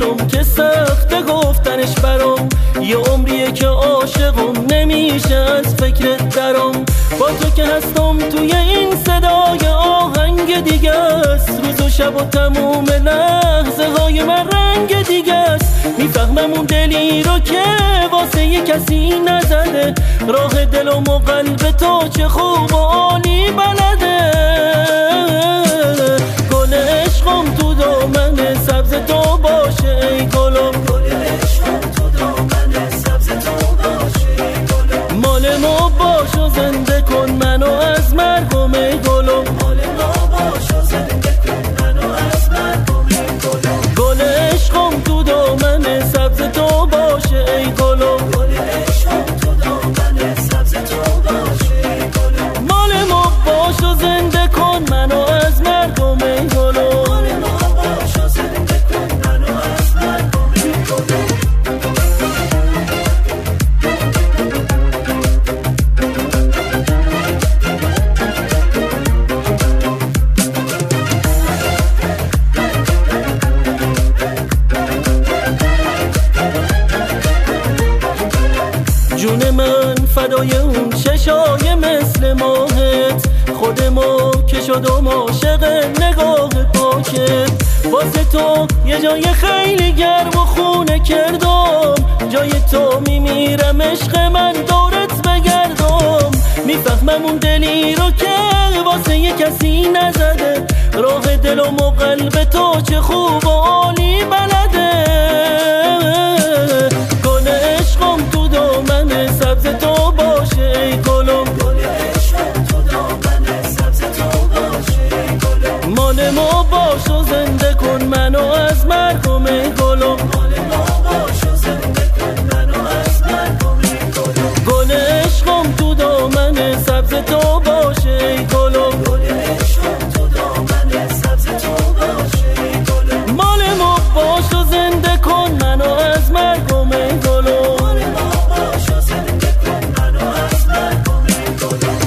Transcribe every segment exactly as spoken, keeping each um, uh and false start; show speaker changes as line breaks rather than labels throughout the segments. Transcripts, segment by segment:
گلم که سخته گفتنش برام، یه عمریه که عاشقم نمیشه از فکرت درام. با تو که هستم توی این صدای آهنگ دیگه است، روز و شب و تموم لحظه های من رنگ دیگه است. میفهمم اون دلی رو که واسه یه کسی نزده، راه دلم و قلب تو چه خوب و عالی بلده. گل عشقم تو دامن سبز تو باشه ای گلم، گل عشقم تو دامن سبز تو باشه ای گلم. مال ما باش و زنده کن منو از مرگم ای گلم، مال ما باش و زنده کن منو از مرگم ای گلم. گل عشقم تو دامن سبز تو باشه ای گلم، گل عشقم تو دامن سبز تو باشه ای گلم. مال ما باش و زنده کن منو از مرگم ای گلم، مال ما باش و زنده کن منو از مرگم ای گلم. جون من فدای اون چشای مثل ماهت، خود ما که شدم عاشق نگاه پاکت. واسه تو یه جای خیلی گرم و خونه کردم، جای تو میمیرم عشق من دورت بگردم. میفهمم اون دلی رو که واسه یه کسی نزده، راه دلم و قلب تو چه خوب و عالی بلده. گل عشقم تو دامن سبز تو باشه ای گلم، گل عشقم تو دامن سبز تو باشه ای گلم. مال ما باش و زنده کن منو از مرگم ای گلم، مال ما باش و زنده کن منو از مرگم ای گلم. گل عشقم تو دامن سبز تو باشه ای گلم، گل عشقم تو دامن سبز تو باشه ای گلم. مال ما باش و زنده کن منو از مرگم ای گلم، مال ما باش و زنده کن منو از مرگم ای گلم.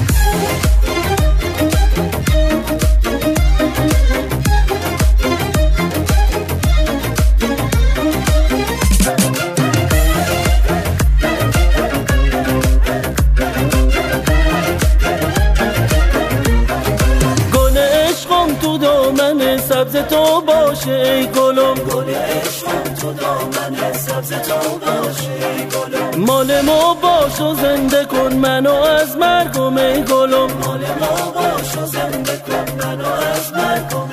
گل عشقم تو دامن سبز تو باشه ای گلم، گل عشقم تو دامن سبز تو باشه ای گلم. مال ما باش و زنده کن منو از مرگم ای گلم، مال ما باش و زنده کن منو از مرگم